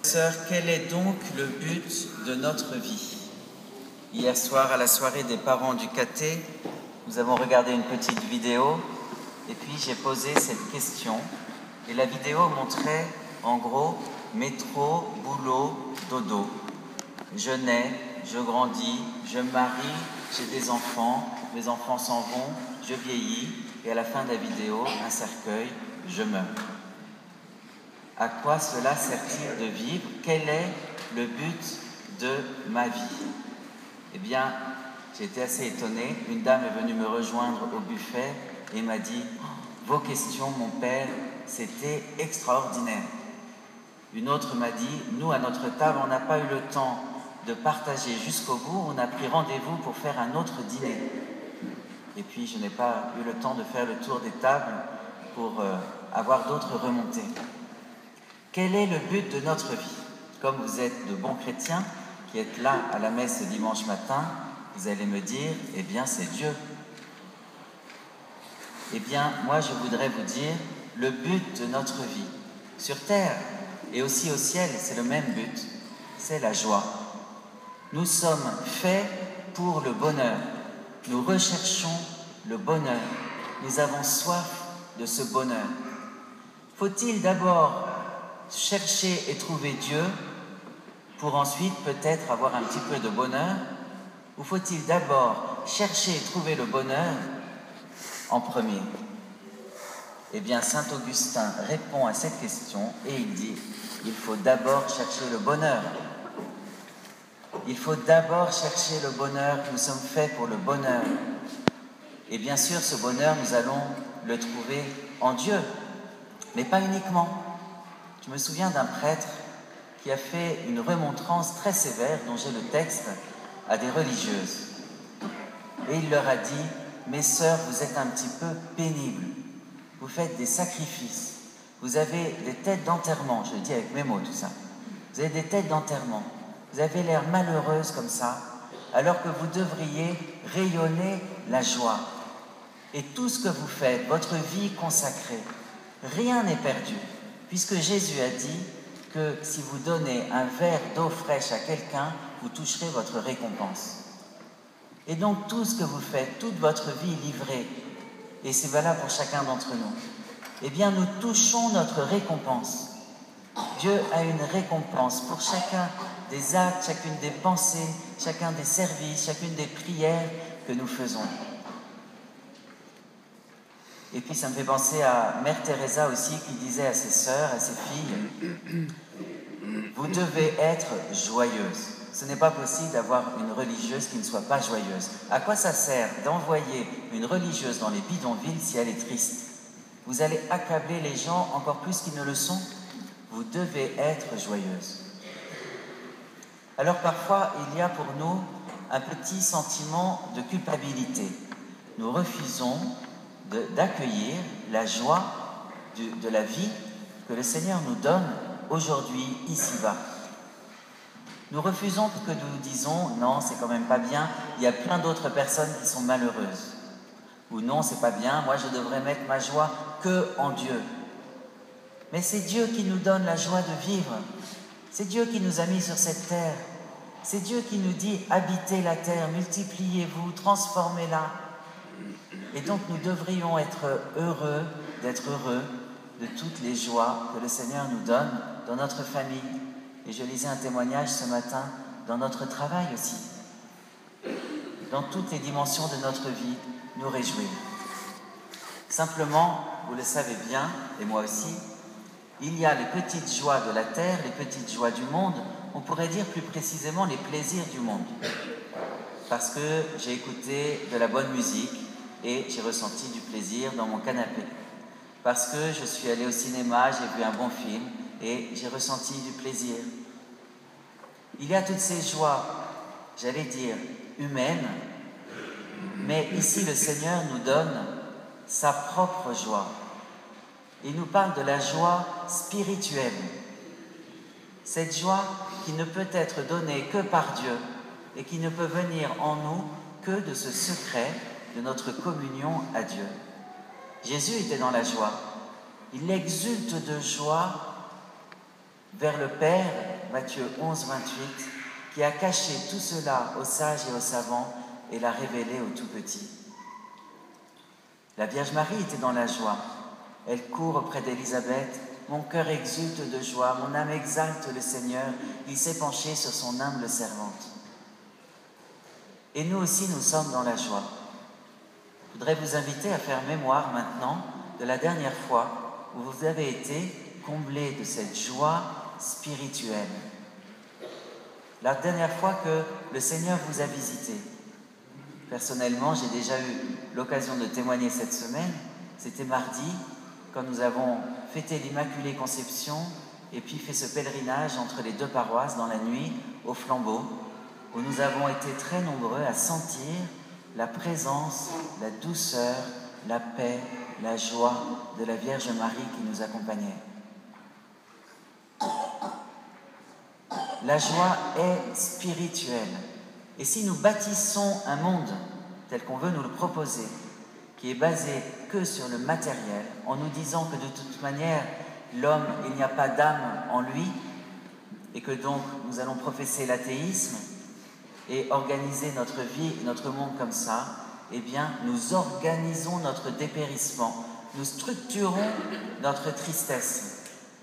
sœurs, quel est donc le but de notre vie? Hier soir, à la soirée des parents du caté, nous avons regardé une petite vidéo et puis j'ai posé cette question. Et la vidéo montrait, en gros, métro, boulot, dodo. Je nais, je grandis, je me marie, j'ai des enfants, mes enfants s'en vont, je vieillis et à la fin de la vidéo, un cercueil, je meurs. À quoi cela sert-il de vivre? Quel est le but de ma vie? Eh bien, j'ai été assez étonné. Une dame est venue me rejoindre au buffet et m'a dit « Vos questions, mon père, c'était extraordinaire. » Une autre m'a dit « Nous, à notre table, on n'a pas eu le temps de partager jusqu'au bout. On a pris rendez-vous pour faire un autre dîner. » Et puis, je n'ai pas eu le temps de faire le tour des tables pour avoir d'autres remontées. Quel est le but de notre vie? Comme vous êtes de bons chrétiens qui êtes là à la messe ce dimanche matin, vous allez me dire, eh bien c'est Dieu. Eh bien, moi je voudrais vous dire, le but de notre vie, sur terre et aussi au ciel, c'est le même but, c'est la joie. Nous sommes faits pour le bonheur, nous recherchons le bonheur, nous avons soif de ce bonheur. Faut-il d'abord chercher et trouver Dieu pour ensuite peut-être avoir un petit peu de bonheur? Ou faut-il d'abord chercher et trouver le bonheur en premier? Eh bien, saint Augustin répond à cette question et il dit « Il faut d'abord chercher le bonheur. Il faut d'abord chercher le bonheur, nous sommes faits pour le bonheur. Et bien sûr, ce bonheur, nous allons le trouver en Dieu, mais pas uniquement. Je me souviens d'un prêtre qui a fait une remontrance très sévère, dont j'ai le texte, à des religieuses. Et il leur a dit « Mes sœurs, vous êtes un petit peu pénibles, vous faites des sacrifices, vous avez des têtes d'enterrement, je le dis avec mes mots tout ça, vous avez des têtes d'enterrement, vous avez l'air malheureuses comme ça, alors que vous devriez rayonner la joie. Et tout ce que vous faites, votre vie consacrée, rien n'est perdu. » Puisque Jésus a dit que si vous donnez un verre d'eau fraîche à quelqu'un, vous toucherez votre récompense. Et donc tout ce que vous faites, toute votre vie livrée, et c'est valable pour chacun d'entre nous, eh bien nous touchons notre récompense. Dieu a une récompense pour chacun des actes, chacune des pensées, chacun des services, chacune des prières que nous faisons. Et puis ça me fait penser à Mère Teresa aussi qui disait à ses sœurs, à ses filles, vous devez être joyeuses. Ce n'est pas possible d'avoir une religieuse qui ne soit pas joyeuse. À quoi ça sert d'envoyer une religieuse dans les bidonvilles si elle est triste? Vous allez accabler les gens encore plus qu'ils ne le sont. Vous devez être joyeuse. Alors parfois, il y a pour nous un petit sentiment de culpabilité. Nous refusons d'accueillir la joie de la vie que le Seigneur nous donne aujourd'hui, ici-bas. Nous refusons que nous disons « Non, c'est quand même pas bien, il y a plein d'autres personnes qui sont malheureuses. » Ou « Non, c'est pas bien, moi je devrais mettre ma joie que en Dieu. » Mais c'est Dieu qui nous donne la joie de vivre. C'est Dieu qui nous a mis sur cette terre. C'est Dieu qui nous dit « Habitez la terre, multipliez-vous, transformez-la. » Et donc nous devrions être heureux, d'être heureux de toutes les joies que le Seigneur nous donne dans notre famille. Et je lisais un témoignage ce matin, dans notre travail aussi. Dans toutes les dimensions de notre vie, nous réjouir. Simplement, vous le savez bien, et moi aussi, il y a les petites joies de la terre, les petites joies du monde, on pourrait dire plus précisément les plaisirs du monde. Parce que j'ai écouté de la bonne musique, et j'ai ressenti du plaisir dans mon canapé. Parce que je suis allé au cinéma, j'ai vu un bon film et j'ai ressenti du plaisir. Il y a toutes ces joies, j'allais dire, humaines, mais ici le Seigneur nous donne sa propre joie. Il nous parle de la joie spirituelle. Cette joie qui ne peut être donnée que par Dieu et qui ne peut venir en nous que de ce secret de notre communion à Dieu. Jésus était dans la joie. Il exulte de joie vers le Père Matthieu 11, 28, qui a caché tout cela aux sages et aux savants et l'a révélé aux tout petits. La Vierge Marie était dans la joie. Elle court auprès d'Élisabeth. Mon cœur exulte de joie, mon âme exalte le Seigneur. Il s'est penché sur son humble servante. Et nous aussi, nous sommes dans la joie. Je voudrais vous inviter à faire mémoire maintenant de la dernière fois où vous avez été comblés de cette joie spirituelle. La dernière fois que le Seigneur vous a visité. Personnellement, j'ai déjà eu l'occasion de témoigner cette semaine. C'était mardi, quand nous avons fêté l'Immaculée Conception et puis fait ce pèlerinage entre les deux paroisses dans la nuit au flambeau, où nous avons été très nombreux à sentir la présence, la douceur, la paix, la joie de la Vierge Marie qui nous accompagnait. La joie est spirituelle. Et si nous bâtissons un monde tel qu'on veut nous le proposer, qui est basé que sur le matériel, en nous disant que de toute manière, l'homme, il n'y a pas d'âme en lui, et que donc nous allons professer l'athéisme et organiser notre vie, notre monde comme ça, eh bien, nous organisons notre dépérissement, nous structurons notre tristesse.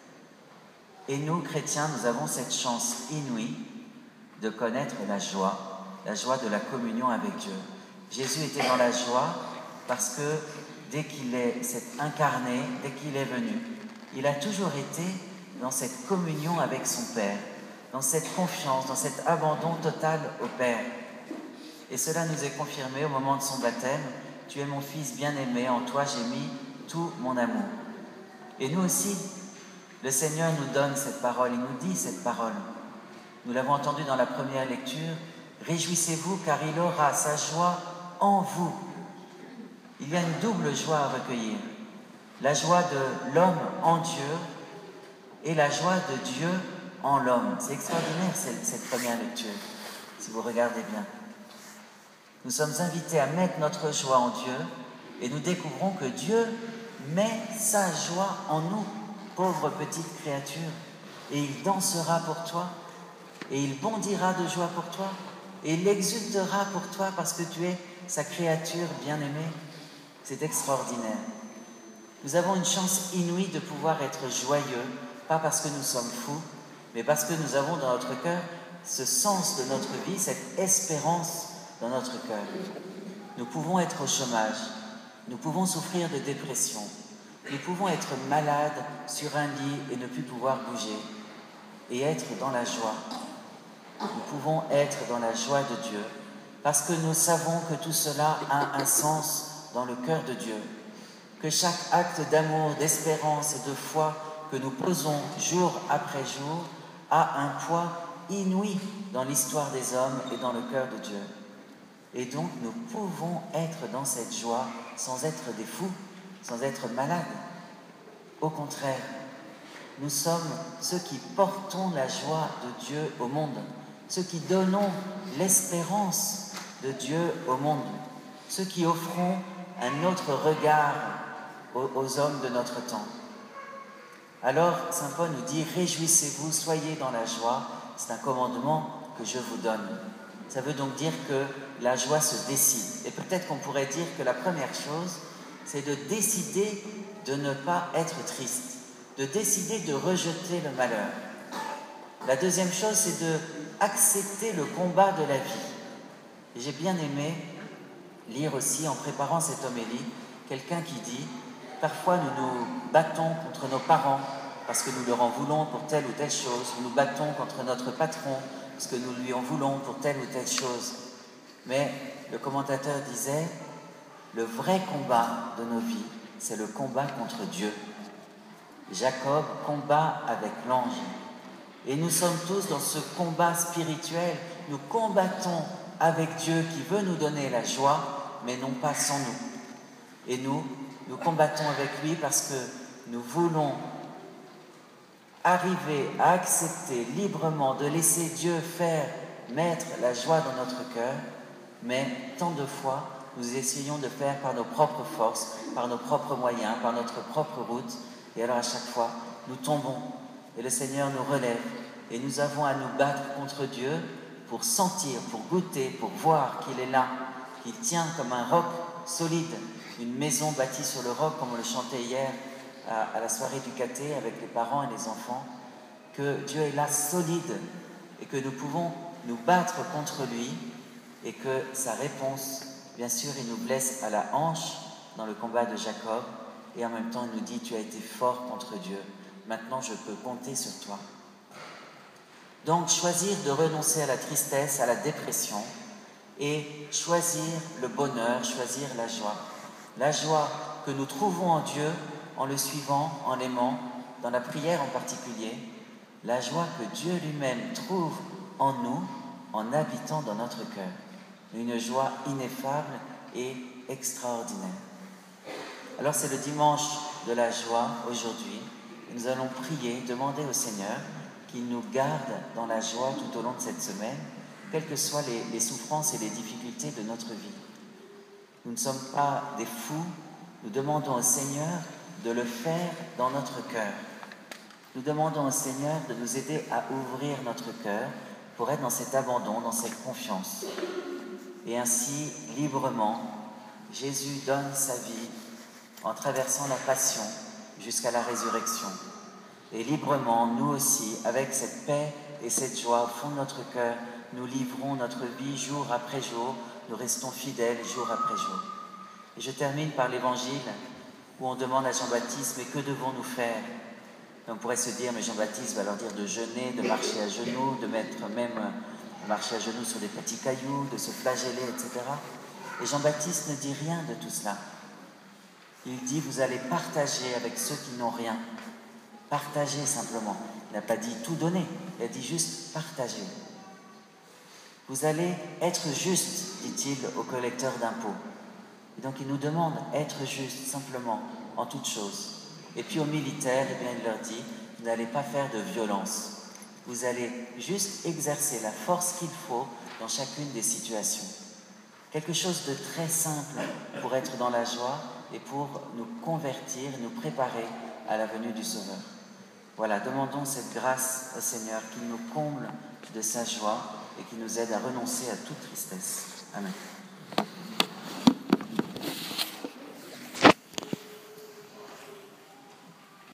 Et nous, chrétiens, nous avons cette chance inouïe de connaître la joie de la communion avec Dieu. Jésus était dans la joie parce que dès qu'il s'est incarné, dès qu'il est venu, il a toujours été dans cette communion avec son Père, dans cette confiance, dans cet abandon total au Père. Et cela nous est confirmé au moment de son baptême. Tu es mon Fils bien-aimé, en toi j'ai mis tout mon amour. Et nous aussi, le Seigneur nous donne cette parole, il nous dit cette parole. Nous l'avons entendu dans la première lecture. Réjouissez-vous car il aura sa joie en vous. Il y a une double joie à recueillir. La joie de l'homme en Dieu et la joie de Dieu en l'homme. C'est extraordinaire cette première lecture, si vous regardez bien. Nous sommes invités à mettre notre joie en Dieu et nous découvrons que Dieu met sa joie en nous, pauvre petite créature, et il dansera pour toi, et il bondira de joie pour toi, et il exultera pour toi parce que tu es sa créature bien-aimée. C'est extraordinaire. Nous avons une chance inouïe de pouvoir être joyeux, pas parce que nous sommes fous, mais parce que nous avons dans notre cœur ce sens de notre vie, cette espérance dans notre cœur. Nous pouvons être au chômage, nous pouvons souffrir de dépression, nous pouvons être malades sur un lit et ne plus pouvoir bouger, et être dans la joie. Nous pouvons être dans la joie de Dieu, parce que nous savons que tout cela a un sens dans le cœur de Dieu, que chaque acte d'amour, d'espérance et de foi que nous posons jour après jour a un poids inouï dans l'histoire des hommes et dans le cœur de Dieu. Et donc nous pouvons être dans cette joie sans être des fous, sans être malades. Au contraire, nous sommes ceux qui portons la joie de Dieu au monde, ceux qui donnons l'espérance de Dieu au monde, ceux qui offrons un autre regard aux hommes de notre temps. Alors, saint Paul nous dit « Réjouissez-vous, soyez dans la joie », c'est un commandement que je vous donne. Ça veut donc dire que la joie se décide. Et peut-être qu'on pourrait dire que la première chose, c'est de décider de ne pas être triste, de décider de rejeter le malheur. La deuxième chose, c'est d'accepter le combat de la vie. Et j'ai bien aimé lire aussi, en préparant cette homélie, quelqu'un qui dit « Parfois nous nous battons contre nos parents parce que nous leur en voulons pour telle ou telle chose, nous nous battons contre notre patron parce que nous lui en voulons pour telle ou telle chose. » Mais le commentateur disait « Le vrai combat de nos vies, c'est le combat contre Dieu. » Jacob combat avec l'ange. Et nous sommes tous dans ce combat spirituel. Nous combattons avec Dieu qui veut nous donner la joie, mais non pas sans nous. Et nous combattons avec lui parce que nous voulons arriver à accepter librement de laisser Dieu mettre la joie dans notre cœur, mais tant de fois, nous essayons de faire par nos propres forces, par nos propres moyens, par notre propre route, et alors à chaque fois, nous tombons, et le Seigneur nous relève, et nous avons à nous battre contre Dieu pour sentir, pour goûter, pour voir qu'il est là, qu'il tient comme un roc solide, une maison bâtie sur le roc, comme on le chantait hier à la soirée du caté avec les parents et les enfants, que Dieu est là solide et que nous pouvons nous battre contre lui et que sa réponse, bien sûr, il nous blesse à la hanche dans le combat de Jacob et en même temps il nous dit « Tu as été fort contre Dieu, maintenant je peux compter sur toi ». Donc choisir de renoncer à la tristesse, à la dépression et choisir le bonheur, choisir la joie. La joie que nous trouvons en Dieu en le suivant, en l'aimant, dans la prière en particulier. La joie que Dieu lui-même trouve en nous, en habitant dans notre cœur. Une joie ineffable et extraordinaire. Alors c'est le dimanche de la joie aujourd'hui. Nous allons prier, demander au Seigneur qu'il nous garde dans la joie tout au long de cette semaine, quelles que soient les souffrances et les difficultés de notre vie. Nous ne sommes pas des fous, nous demandons au Seigneur de le faire dans notre cœur. Nous demandons au Seigneur de nous aider à ouvrir notre cœur pour être dans cet abandon, dans cette confiance. Et ainsi, librement, Jésus donne sa vie en traversant la passion jusqu'à la résurrection. Et librement, nous aussi, avec cette paix et cette joie au fond de notre cœur, nous livrons notre vie jour après jour, nous restons fidèles jour après jour. Et je termine par l'évangile où on demande à Jean-Baptiste, mais que devons-nous faire? Et on pourrait se dire, mais Jean-Baptiste va leur dire de jeûner, de marcher à genoux, de marcher à genoux sur des petits cailloux, de se flageller, etc. Et Jean-Baptiste ne dit rien de tout cela. Il dit, vous allez partager avec ceux qui n'ont rien. Partager simplement. Il n'a pas dit tout donner, il a dit juste partager. Vous allez être juste, dit-il au collecteur d'impôts. Et donc il nous demande être juste simplement en toutes choses. Et puis aux militaires, eh bien, il leur dit, vous n'allez pas faire de violence. Vous allez juste exercer la force qu'il faut dans chacune des situations. Quelque chose de très simple pour être dans la joie et pour nous convertir, nous préparer à la venue du Sauveur. Voilà, demandons cette grâce au Seigneur qu'il nous comble de sa joie et qu'il nous aide à renoncer à toute tristesse. Amen.